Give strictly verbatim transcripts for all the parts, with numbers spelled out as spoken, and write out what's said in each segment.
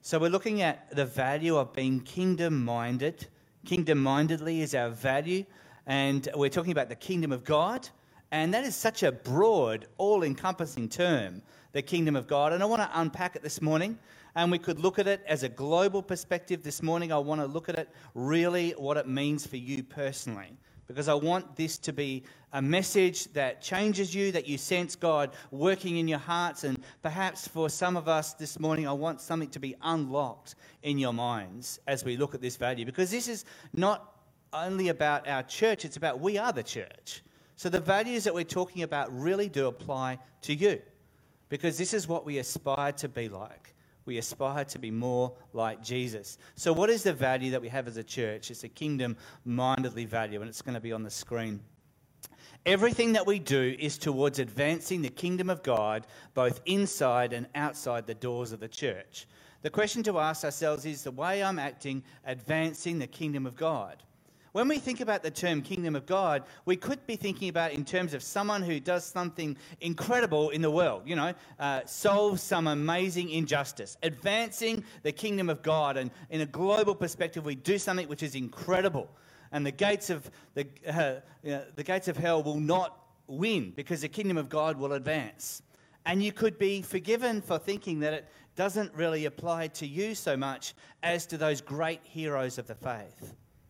So we're looking at the value of being kingdom-minded. Kingdom-mindedly is our value, and we're talking about the kingdom of God, and that is such a broad, all-encompassing term, the kingdom of God, and I want to unpack it this morning, and we could look at it as a global perspective this morning. I want to look at it really what it means for you personally, because I want this to be a message that changes you, that you sense God working in your hearts. And perhaps for some of us this morning, I want something to be unlocked in your minds as we look at this value. Because this is not only about our church, it's about we are the church. So the values that we're talking about really do apply to you. Because this is what we aspire to be like. We aspire to be more like Jesus. So what is the value that we have as a church? It's a kingdom-mindedly value, and it's going to be on the screen. Everything that we do is towards advancing the kingdom of God, both inside and outside the doors of the church. The question to ask ourselves is, the way I'm acting advancing the kingdom of God? When we think about the term kingdom of God, we could be thinking about it in terms of someone who does something incredible in the world, you know, uh, solves some amazing injustice, advancing the kingdom of God. And in a global perspective, we do something which is incredible. And the gates of the, uh, you know, the gates of hell will not win because the kingdom of God will advance. And you could be forgiven for thinking that it doesn't really apply to you so much as to those great heroes of the faith.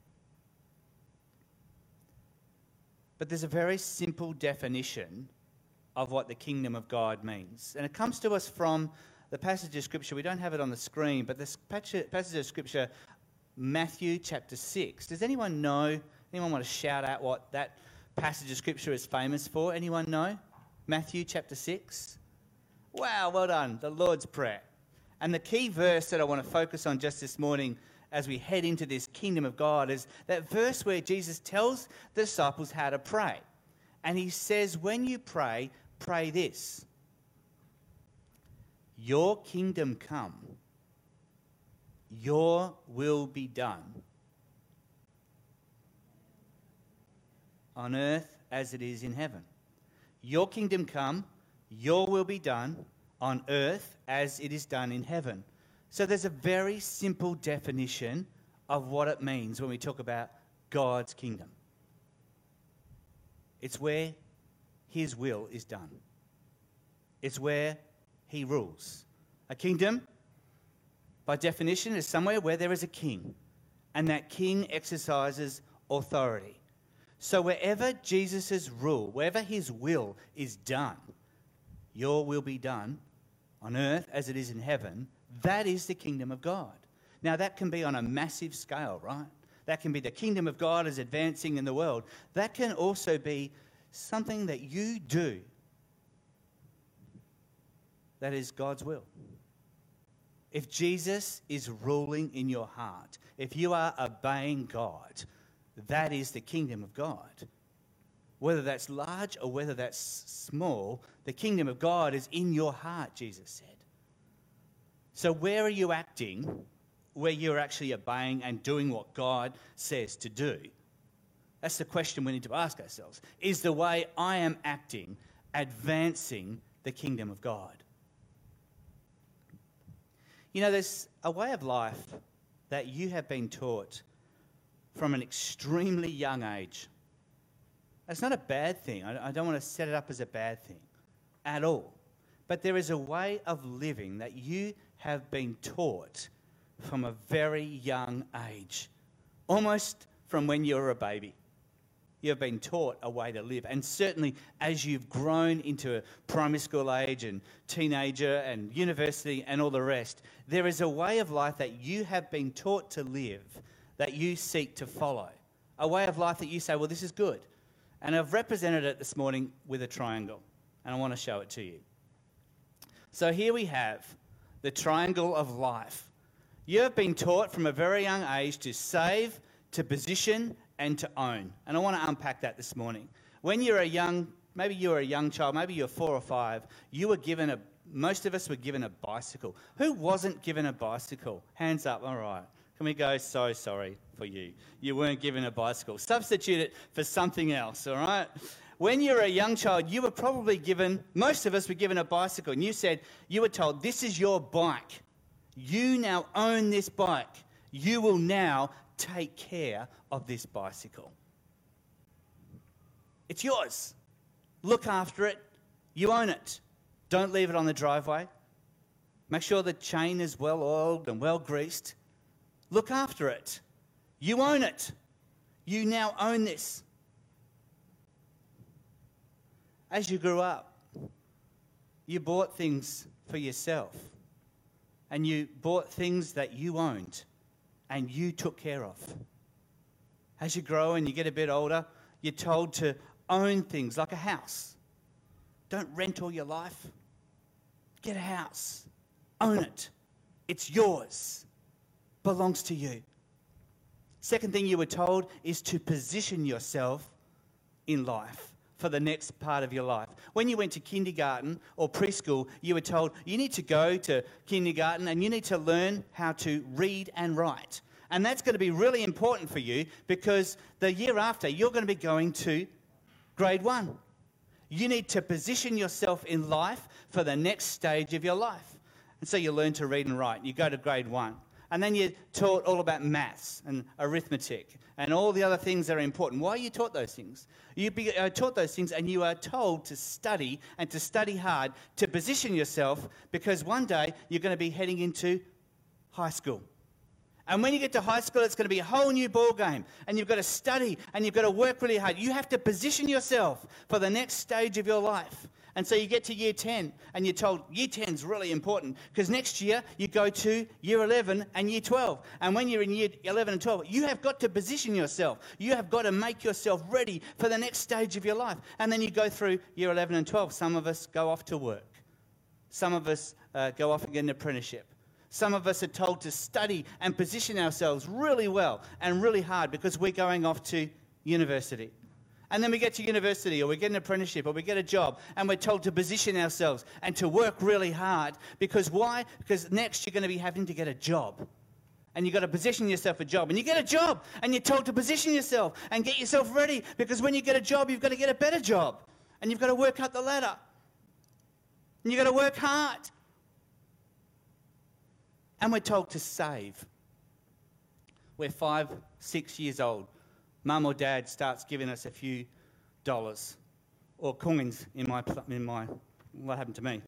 But there's a very simple definition of what the kingdom of God means. And it comes to us from the passage of Scripture. We don't have it on the screen, but this passage of Scripture, Matthew chapter six. Does anyone know, anyone want to shout out what that passage of Scripture is famous for? Anyone know? Matthew chapter six? Wow, well done. The Lord's Prayer. And the key verse that I want to focus on just this morning as we head into this kingdom of God is that verse where Jesus tells the disciples how to pray. And he says, when you pray, pray this: your kingdom come, your will be done on earth as it is in heaven. Your kingdom come, your will be done on earth as it is done in heaven. So there's a very simple definition of what it means when we talk about God's kingdom. It's where his will is done. It's where he rules. A kingdom, by definition, is somewhere where there is a king, and that king exercises authority. So wherever Jesus' rule, wherever his will is done, your will be done on earth as it is in heaven. That is the kingdom of God. Now, that can be on a massive scale, right? That can be the kingdom of God is advancing in the world. That can also be something that you do that is God's will. If Jesus is ruling in your heart, if you are obeying God, that is the kingdom of God. Whether that's large or whether that's small, the kingdom of God is in your heart, Jesus said. So where are you acting where you're actually obeying and doing what God says to do? That's the question we need to ask ourselves. Is the way I am acting advancing the kingdom of God? You know, there's a way of life that you have been taught from an extremely young age. It's not a bad thing. I don't want to set it up as a bad thing at all. But there is a way of living that you have been taught from a very young age, almost from when you were a baby. You have been taught a way to live. And certainly as you've grown into primary school age and teenager and university and all the rest, there is a way of life that you have been taught to live that you seek to follow. A way of life that you say, well, this is good. And I've represented it this morning with a triangle, and I want to show it to you. So here we have the triangle of life. You have been taught from a very young age to save, to position, and to own. And I want to unpack that this morning. When you're a young, maybe you were a young child, maybe you're four or five, you were given a, most of us were given a bicycle. Who wasn't given a bicycle? Hands up, all right. Can we go, so sorry for you. You weren't given a bicycle. Substitute it for something else, all right? When you're a young child, you were probably given, most of us were given a bicycle, and you said, you were told, this is your bike. You now own this bike. You will now take care of this bicycle. It's yours. Look after it. You own it. Don't leave it on the driveway. Make sure the chain is well oiled and well greased. Look after it. You own it. You now own this. As you grew up, you bought things for yourself. And you bought things that you owned and you took care of. As you grow and you get a bit older, you're told to own things like a house. Don't rent all your life. Get a house. Own it. It's yours. Belongs to you. Second thing you were told is to position yourself in life for the next part of your life. When you went to kindergarten or preschool, you were told you need to go to kindergarten and you need to learn how to read and write. And that's going to be really important for you because the year after, you're going to be going to grade one. You need to position yourself in life for the next stage of your life. And so you learn to read and write. You go to grade one. And then you're taught all about maths and arithmetic and all the other things that are important. Why are you taught those things? You be, uh, taught those things and you are told to study and to study hard, to position yourself because one day you're going to be heading into high school. And when you get to high school, it's going to be a whole new ball game. And you've got to study and you've got to work really hard. You have to position yourself for the next stage of your life. And so you get to year ten and you're told year ten is really important because next year you go to year eleven and year twelve. And when you're in year eleven and twelve, you have got to position yourself. You have got to make yourself ready for the next stage of your life. And then you go through year eleven and twelve. Some of us go off to work. Some of us uh, go off and get an apprenticeship. Some of us are told to study and position ourselves really well and really hard because we're going off to university. And then we get to university or we get an apprenticeship or we get a job and we're told to position ourselves and to work really hard. Because why? Because next you're going to be having to get a job. And you've got to position yourself for a job. And you get a job and you're told to position yourself and get yourself ready. Because when you get a job, you've got to get a better job. And you've got to work up the ladder. And you've got to work hard. And we're told to save. We're five, six years old. Mum or dad starts giving us a few dollars or coins in my, in my, what happened to me?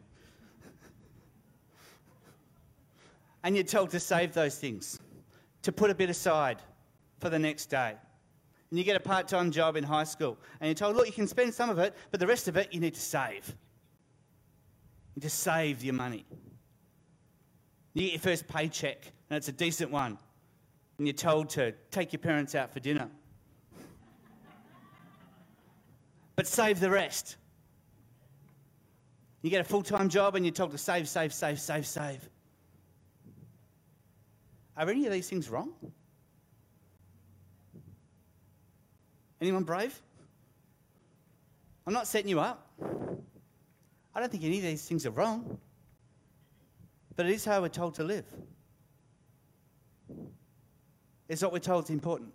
And you're told to save those things, to put a bit aside for the next day. And you get a part-time job in high school and you're told, look, you can spend some of it, but the rest of it you need to save. You just save your money. You get your first paycheck and it's a decent one. And you're told to take your parents out for dinner. But save the rest. You get a full-time job and you're told to save, save, save, save, save. Are any of these things wrong? Anyone brave? I'm not setting you up. I don't think any of these things are wrong. But it is how we're told to live. It's what we're told is important.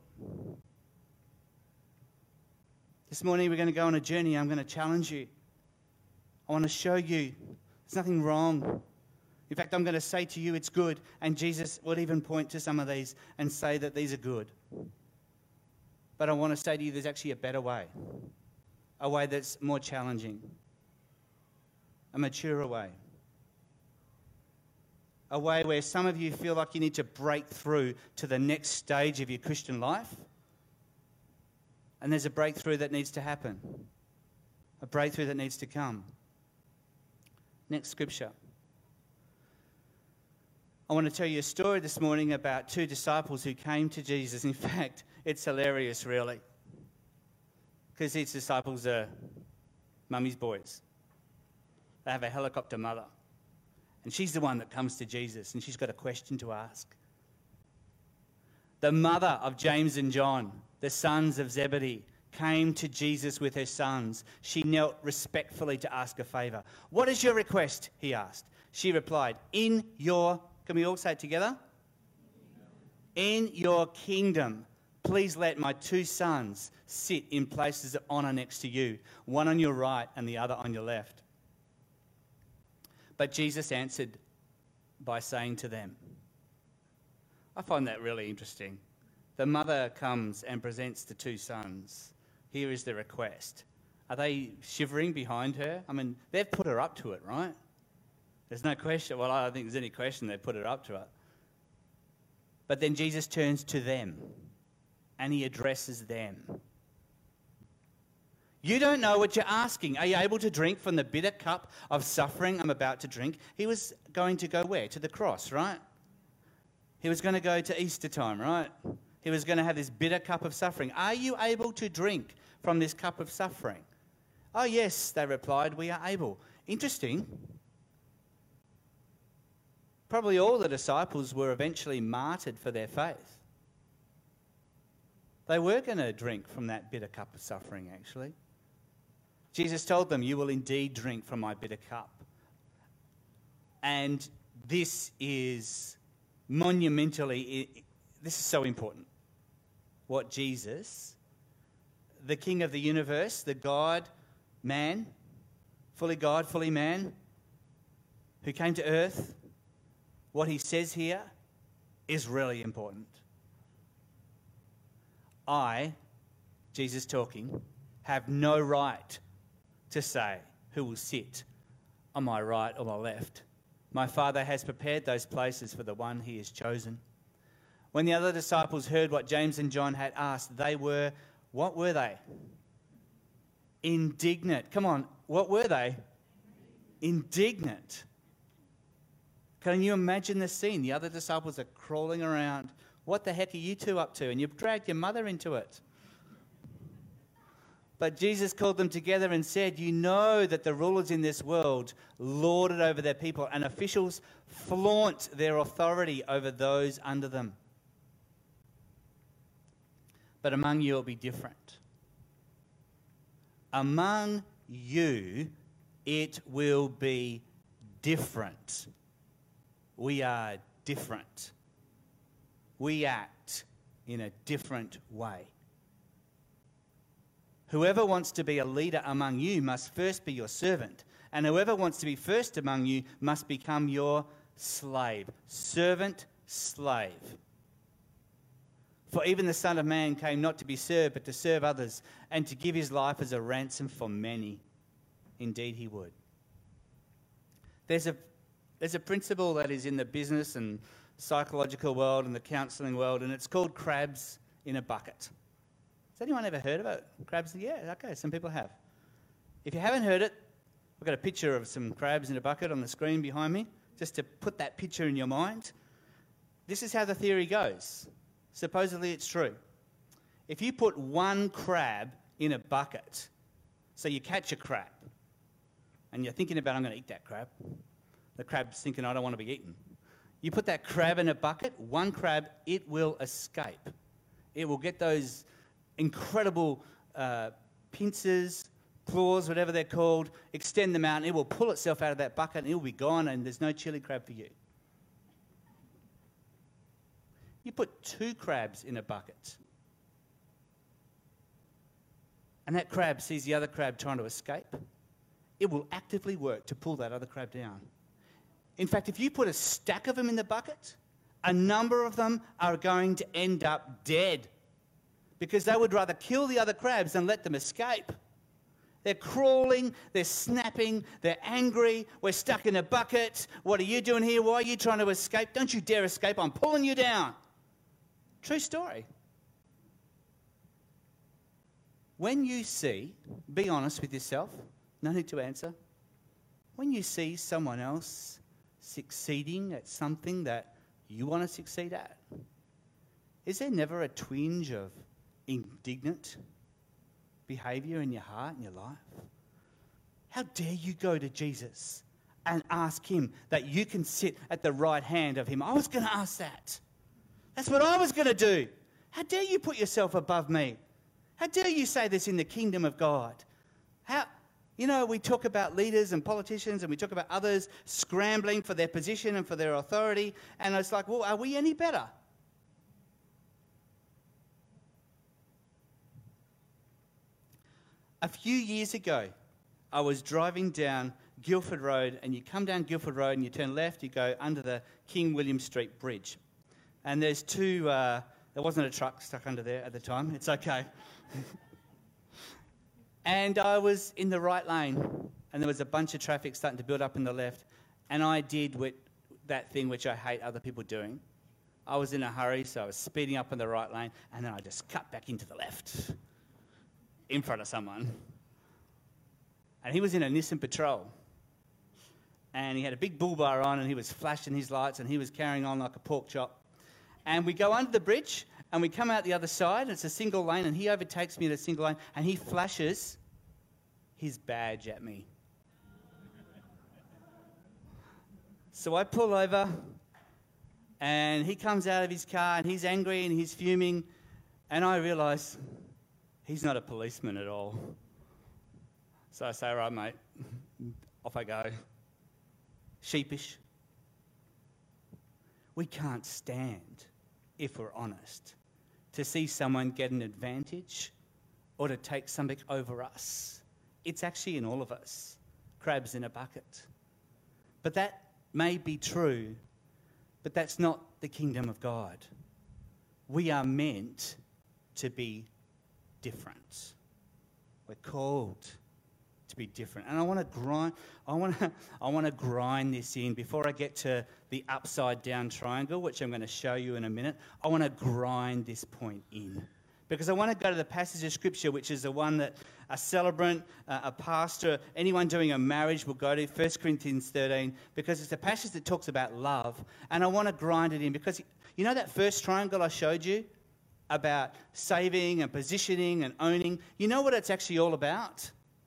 This morning we're going to go on a journey. I'm going to challenge you. I want to show you there's nothing wrong. In fact, I'm going to say to you it's good. And Jesus would even point to some of these and say that these are good. But I want to say to you there's actually a better way. A way that's more challenging. A maturer way. A way where some of you feel like you need to break through to the next stage of your Christian life. And there's a breakthrough that needs to happen. A breakthrough that needs to come. Next scripture. I want to tell you a story this morning about two disciples who came to Jesus. In fact, it's hilarious, really. Because these disciples are mummy's boys. They have a helicopter mother. And she's the one that comes to Jesus, and she's got a question to ask. The mother of James and John, the sons of Zebedee, came to Jesus with her sons. She knelt respectfully to ask a favor. What is your request? He asked. She replied, in your, can we all say it together? In your kingdom, please let my two sons sit in places of honor next to you, one on your right and the other on your left. But Jesus answered by saying to them. I find that really interesting. The mother comes and presents the two sons. Here is the request. Are they shivering behind her? I mean, they've put her up to it, right? There's no question. Well, I don't think there's any question they've put her up to it. But then Jesus turns to them and he addresses them. You don't know what you're asking. Are you able to drink from the bitter cup of suffering I'm about to drink? He was going to go where? To the cross, right? He was going to go to Easter time, right? He was going to have this bitter cup of suffering. Are you able to drink from this cup of suffering? Oh, yes, they replied, we are able. Interesting. Probably all the disciples were eventually martyred for their faith. They were going to drink from that bitter cup of suffering, actually. Jesus told them, you will indeed drink from my bitter cup. And this is monumentally, this is so important. What Jesus, the King of the universe, the God, man, fully God, fully man, who came to earth, what he says here is really important. I, Jesus talking, have no right to say who will sit on my right or my left. My Father has prepared those places for the one he has chosen. When the other disciples heard what James and John had asked, they were, what were they? Indignant. Come on, what were they? Indignant. Can you imagine the scene? The other disciples are crawling around. What the heck are you two up to? And you've dragged your mother into it. But Jesus called them together and said, you know that the rulers in this world lord it over their people, and officials flaunt their authority over those under them. But among you it will be different. Among you it will be different. We are different. We act in a different way. Whoever wants to be a leader among you must first be your servant, and whoever wants to be first among you must become your slave. Servant, slave. For even the Son of Man came not to be served, but to serve others, and to give his life as a ransom for many. Indeed he would. There's a, there's a principle that is in the business and psychological world and the counselling world, and it's called crabs in a bucket. Has anyone ever heard of it? Crabs? Yeah, okay, some people have. If you haven't heard it, I've got a picture of some crabs in a bucket on the screen behind me, just to put that picture in your mind. This is how the theory goes. Supposedly it's true. If you put one crab in a bucket, so you catch a crab, and you're thinking about, I'm going to eat that crab. The crab's thinking, I don't want to be eaten. You put that crab in a bucket, one crab, it will escape. It will get those incredible uh, pincers, claws, whatever they're called, extend them out, and it will pull itself out of that bucket, and it will be gone, and there's no chili crab for you. You put two crabs in a bucket, and that crab sees the other crab trying to escape, it will actively work to pull that other crab down. In fact, if you put a stack of them in the bucket, a number of them are going to end up dead because they would rather kill the other crabs than let them escape. They're crawling, they're snapping, they're angry, we're stuck in a bucket. What are you doing here? Why are you trying to escape? Don't you dare escape, I'm pulling you down. True story. When you see, be honest with yourself, no need to answer. When you see someone else succeeding at something that you want to succeed at, is there never a twinge of indignant behavior in your heart, in your life? How dare you go to Jesus and ask him that you can sit at the right hand of him? I was going to ask that. That's what I was going to do. How dare you put yourself above me? How dare you say this in the kingdom of God? How, you know, we talk about leaders and politicians and we talk about others scrambling for their position and for their authority, and it's like, well, are we any better? A few years ago, I was driving down Guildford Road, and you come down Guildford Road and you turn left, you go under the King William Street Bridge. And there's two, uh, there wasn't a truck stuck under there at the time, it's okay. And I was in the right lane, and there was a bunch of traffic starting to build up in the left, and I did with that thing which I hate other people doing. I was in a hurry, so I was speeding up in the right lane, and then I just cut back into the left in front of someone. And he was in a Nissan Patrol. And he had a big bull bar on, and he was flashing his lights, and he was carrying on like a pork chop. And we go under the bridge, and we come out the other side, and it's a single lane, and he overtakes me at a single lane, and he flashes his badge at me. So I pull over, and he comes out of his car, and he's angry, and he's fuming, and I realise he's not a policeman at all. So I say, all right, mate, off I go. Sheepish. We can't stand, if we're honest, to see someone get an advantage or to take something over us. It's actually in all of us, crabs in a bucket. But that may be true, but that's not the kingdom of God. We are meant to be different. We're called to be different. And I want to grind I want to I want to grind this in before I get to the upside down triangle, which I'm going to show you in a minute. I want to grind this point in. Because I want to go to the passage of Scripture, which is the one that a celebrant, uh, a pastor, anyone doing a marriage will go to, First Corinthians thirteen, because it's a passage that talks about love. And I want to grind it in because, you know that first triangle I showed you about saving and positioning and owning? You know what it's actually all about?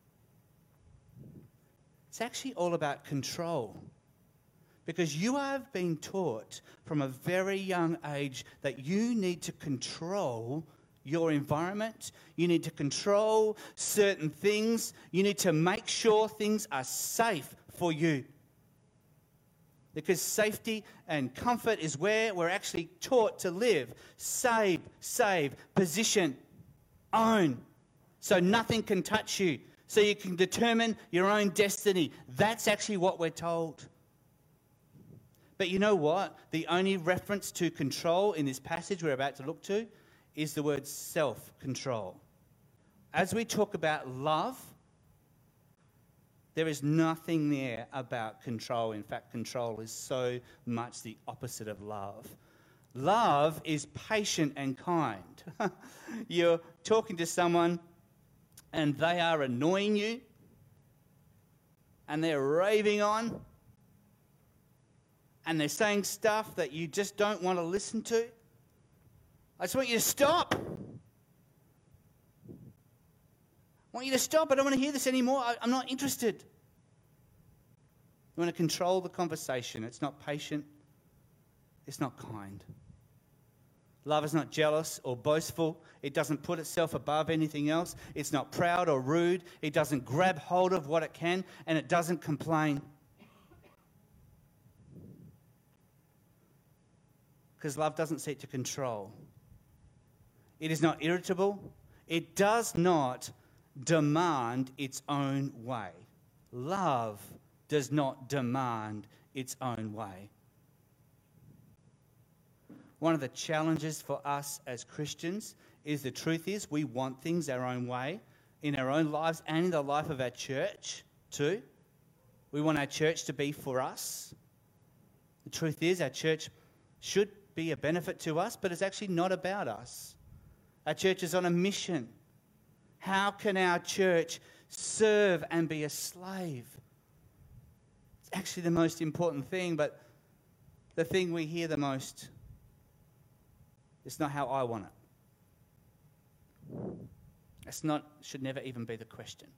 It's actually all about control. Because you have been taught from a very young age that you need to control your environment. You need to control certain things. You need to make sure things are safe for you. Because safety and comfort is where we're actually taught to live. Save, save, position, own. So nothing can touch you. So you can determine your own destiny. That's actually what we're told. But you know what? The only reference to control in this passage we're about to look to is the word self-control. As we talk about love, there is nothing there about control. In fact, control is so much the opposite of love. Love is patient and kind. You're talking to someone and they are annoying you and they're raving on and they're saying stuff that you just don't want to listen to. I just want you to stop. I want you to stop. I don't want to hear this anymore. I, I'm not interested. You want to control the conversation. It's not patient. It's not kind. Love is not jealous or boastful. It doesn't put itself above anything else. It's not proud or rude. It doesn't grab hold of what it can, and it doesn't complain. Because love doesn't seek to control. It is not irritable. It does not demand its own way. Love does not demand its own way. One of the challenges for us as Christians is the truth is we want things our own way in our own lives and in the life of our church too. We want our church to be for us. The truth is our church should be a benefit to us, but it's actually not about us. Our church is on a mission. How can our church serve and be a slave? It's actually the most important thing, but the thing we hear the most, it's not how I want it. It's not, should never even be the question.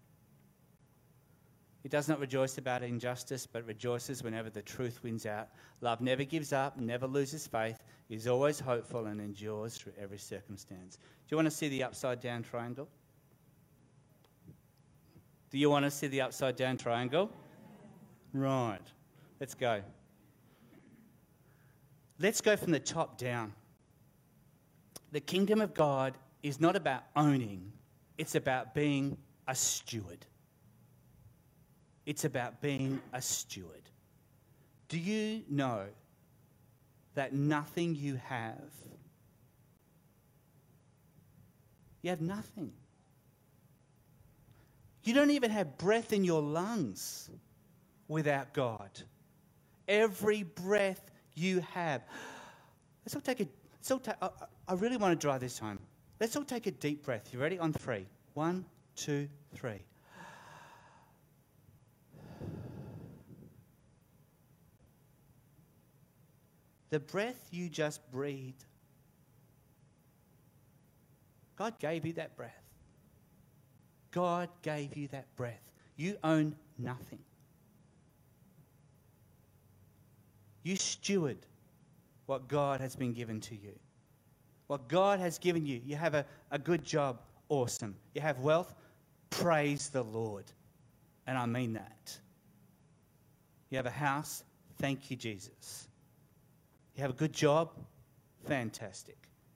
It does not rejoice about injustice, but rejoices whenever the truth wins out. Love never gives up, never loses faith, is always hopeful and endures through every circumstance. Do you want to see the upside down triangle? Do you want to see the upside down triangle? Right. Let's go. Let's go from the top down. The kingdom of God is not about owning, it's about being a steward. It's about being a steward. Do you know that nothing you have, you have nothing. You don't even have breath in your lungs without God. Every breath you have. Let's all take a, let's all ta- I, I really want to drive this home. Let's all take a deep breath. You ready? On three. One, two, three. The breath you just breathed, God gave you that breath. God gave you that breath. You own nothing. You steward what God has been given to you. What God has given you. You have a, a good job. Awesome. You have wealth. Praise the Lord. And I mean that. You have a house. Thank you, Jesus. You have a good job? Fantastic.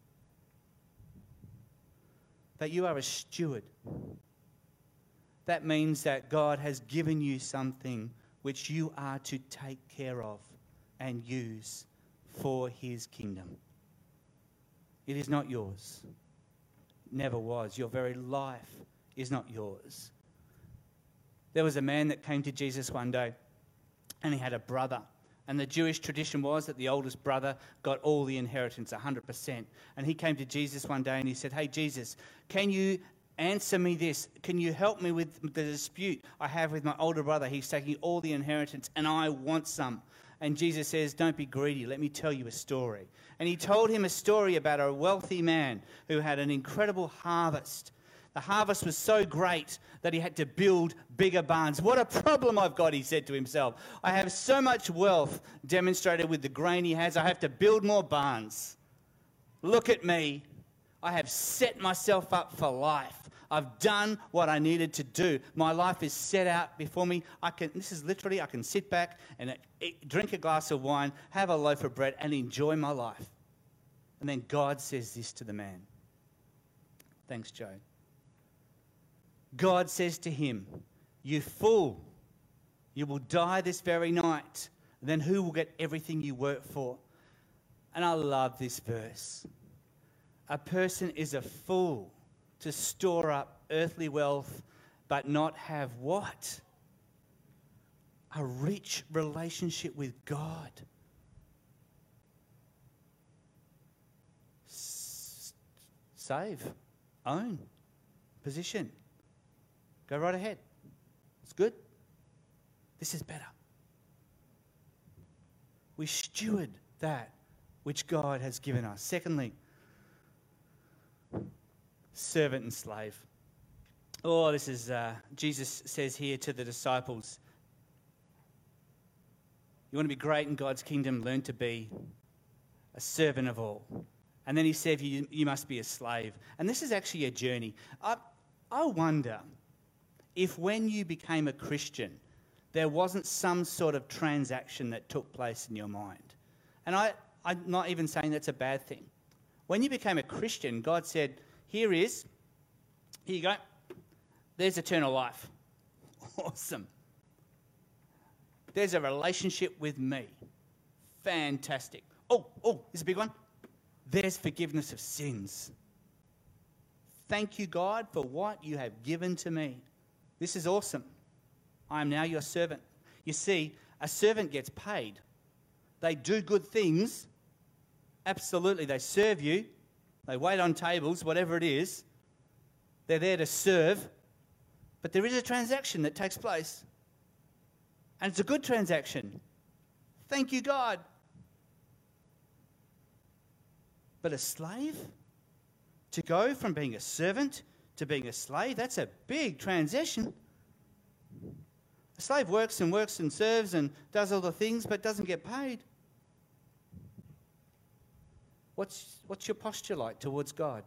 That you are a steward. That means that God has given you something which you are to take care of and use for his kingdom. It is not yours. It never was. Your very life is not yours. There was a man that came to Jesus one day, and he had a brother. And the Jewish tradition was that the oldest brother got all the inheritance, one hundred percent. And he came to Jesus one day and he said, "Hey, Jesus, can you answer me this? Can you help me with the dispute I have with my older brother? He's taking all the inheritance and I want some." And Jesus says, "Don't be greedy. Let me tell you a story." And he told him a story about a wealthy man who had an incredible harvest. The harvest was so great that he had to build bigger barns. What a problem I've got, he said to himself. I have so much wealth demonstrated with the grain he has. I have to build more barns. Look at me. I have set myself up for life. I've done what I needed to do. My life is set out before me. I can. This is literally, I can sit back and eat, drink a glass of wine, have a loaf of bread, and enjoy my life. And then God says this to the man. Thanks, Joe. God says to him, "You fool, you will die this very night. Then who will get everything you work for?" And I love this verse. A person is a fool to store up earthly wealth but not have what? A rich relationship with God. S- save, own, position. Go right ahead. It's good. This is better. We steward that which God has given us. Secondly, servant and slave. Oh, this is, uh, Jesus says here to the disciples, you want to be great in God's kingdom, learn to be a servant of all. And then he said, you, you must be a slave. And this is actually a journey. I, I wonder if when you became a Christian, there wasn't some sort of transaction that took place in your mind. And I, I'm not even saying that's a bad thing. When you became a Christian, God said, here is, here you go, there's eternal life. Awesome. There's a relationship with me. Fantastic. Oh, oh, this is a big one. There's forgiveness of sins. Thank you, God, for what you have given to me. This is awesome. I am now your servant. You see, a servant gets paid. They do good things. Absolutely, they serve you. They wait on tables, whatever it is. They're there to serve. But there is a transaction that takes place. And it's a good transaction. Thank you, God. But a slave? To go from being a servant to being a slave, that's a big transition. A slave works and works and serves and does all the things but doesn't get paid. What's, what's your posture like towards God?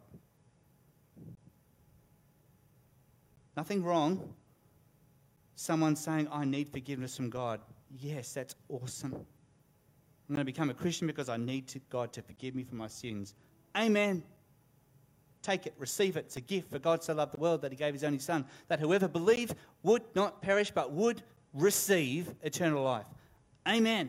Nothing wrong. Someone saying, I need forgiveness from God. Yes, that's awesome. I'm going to become a Christian because I need to, God to forgive me for my sins. Amen. Take it, receive it. It's a gift. For God so loved the world that he gave his only son, that whoever believed would not perish but would, receive eternal life. Amen.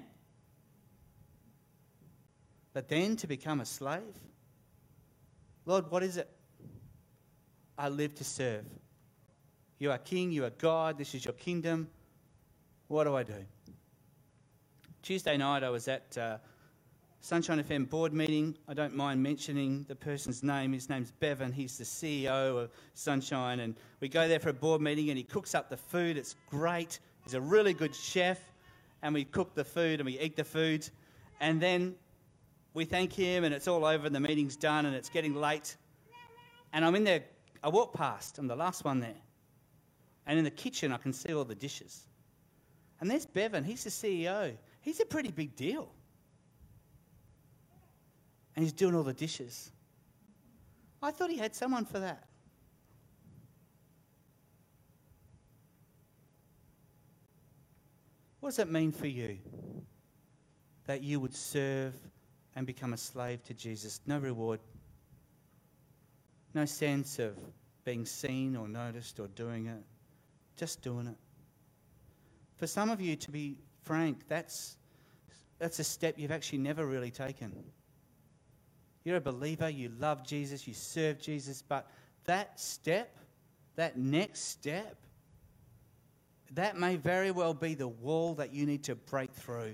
But then to become a slave? Lord, what is it? I live to serve. You are King, you are God, this is your kingdom. What do I do? Tuesday night I was at uh, Sunshine F M board meeting. I don't mind mentioning the person's name. His name's Bevan. He's the C E O of Sunshine. And we go there for a board meeting and he cooks up the food. It's great. He's a really good chef. And we cook the food and we eat the food. And then we thank him and it's all over and the meeting's done and it's getting late. And I'm in there. I walk past. I'm the last one there. And in the kitchen I can see all the dishes. And there's Bevan. He's the C E O. He's a pretty big deal. And he's doing all the dishes. I thought he had someone for that. What does that mean for you? That you would serve and become a slave to Jesus. No reward. No sense of being seen or noticed or doing it. Just doing it. For some of you, to be frank, that's, that's a step you've actually never really taken. You're a believer, you love Jesus, you serve Jesus, but that step, that next step, that may very well be the wall that you need to break through.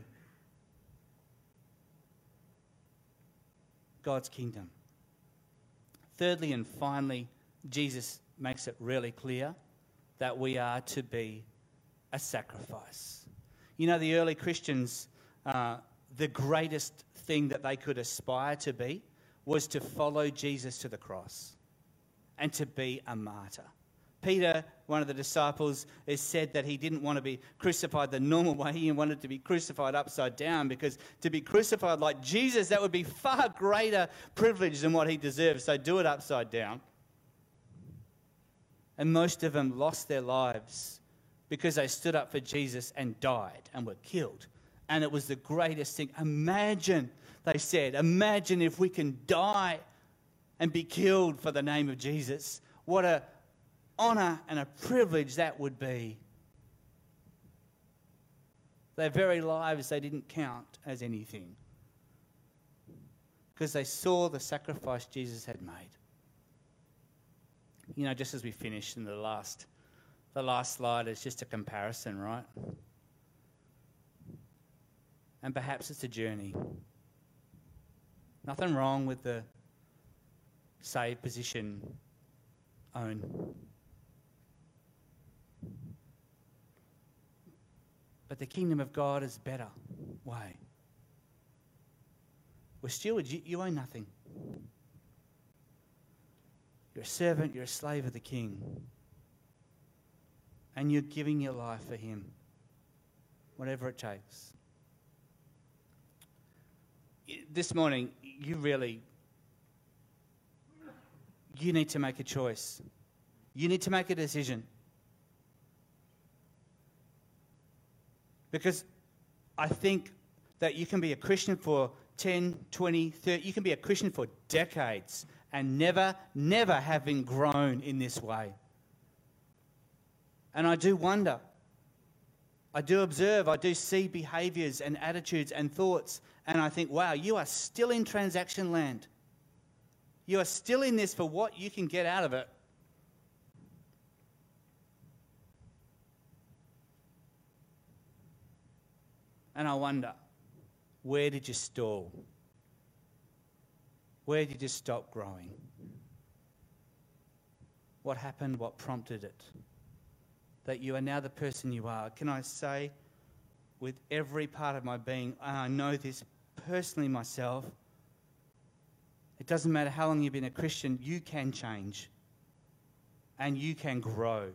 God's kingdom. Thirdly and finally, Jesus makes it really clear that we are to be a sacrifice. You know, the early Christians, uh, the greatest thing that they could aspire to be was to follow Jesus to the cross and to be a martyr. Peter, one of the disciples, has said that he didn't want to be crucified the normal way. He wanted to be crucified upside down, because to be crucified like Jesus, that would be far greater privilege than what he deserves. So do it upside down. And most of them lost their lives because they stood up for Jesus and died and were killed. And it was the greatest thing. Imagine, they said, imagine if we can die and be killed for the name of Jesus. What a honour and a privilege that would be. Their very lives, they didn't count as anything because they saw the sacrifice Jesus had made. You know, just as we finish in the last, the last slide is just a comparison, right? And perhaps it's a journey. Nothing wrong with the saved position own. But the kingdom of God is better way. We're stewards. You, you own nothing. You're a servant. You're a slave of the King. And you're giving your life for him. Whatever it takes. This morning, you really, you need to make a choice. You need to make a decision. Because I think that you can be a Christian for ten, twenty, thirty, you can be a Christian for decades and never, never having grown in this way. And I do wonder, I do observe, I do see behaviours and attitudes and thoughts, and I think, wow, you are still in transaction land. You are still in this for what you can get out of it. And I wonder, where did you stall? Where did you stop growing? What happened? What prompted it? That you are now the person you are. Can I say, with every part of my being, and I know this personally myself, it doesn't matter how long you've been a Christian, you can change and you can grow.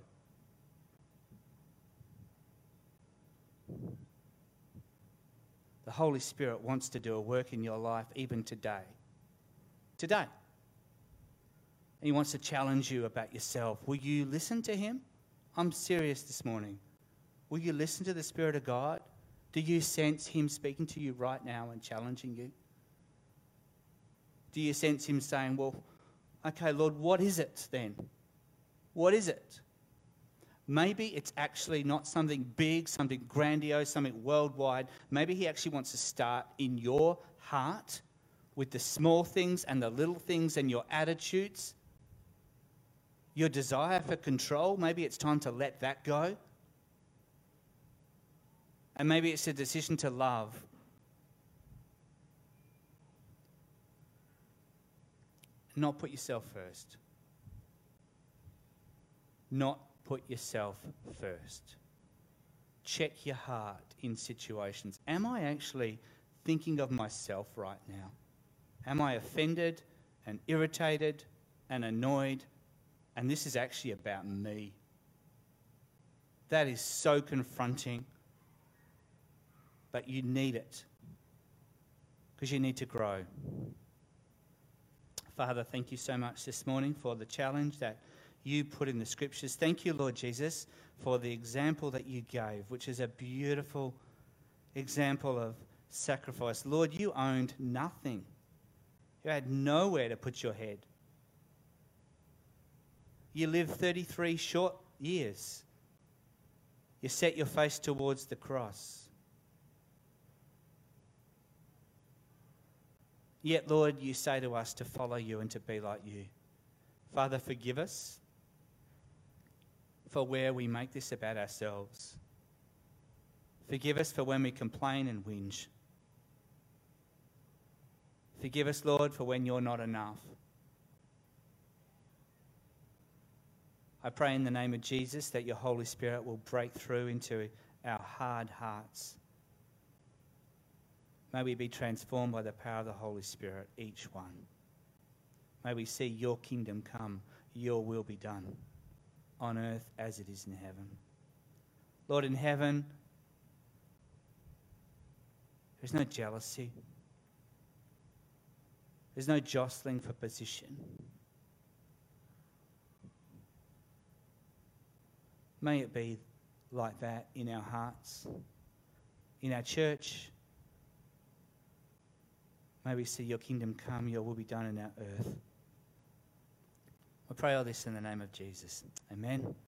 The Holy Spirit wants to do a work in your life even today. Today. He wants to challenge you about yourself. Will you listen to him? I'm serious this morning. Will you listen to the Spirit of God? Do you sense him speaking to you right now and challenging you? Do you sense him saying, well, okay, Lord, what is it then? What is it? Maybe it's actually not something big, something grandiose, something worldwide. Maybe he actually wants to start in your heart with the small things and the little things and your attitudes. Your desire for control, maybe it's time to let that go. And maybe it's a decision to love. Not put yourself first. Not put yourself first. Check your heart in situations. Am I actually thinking of myself right now? Am I offended and irritated and annoyed? And this is actually about me. That is so confronting. But you need it. Because you need to grow. Father, thank you so much this morning for the challenge that you put in the scriptures. Thank you, Lord Jesus, for the example that you gave, which is a beautiful example of sacrifice. Lord, you owned nothing. You had nowhere to put your head. You lived thirty-three short years. You set your face towards the cross. Yet, Lord, you say to us to follow you and to be like you. Father, forgive us for where we make this about ourselves. Forgive us for when we complain and whinge. Forgive us, Lord, for when you're not enough. I pray in the name of Jesus that your Holy Spirit will break through into our hard hearts. May we be transformed by the power of the Holy Spirit, each one. May we see your kingdom come, your will be done on earth as it is in heaven. Lord, in heaven, there's no jealousy. There's no jostling for position. May it be like that in our hearts, in our church. May we see your kingdom come, your will be done in our earth. I pray all this in the name of Jesus. Amen.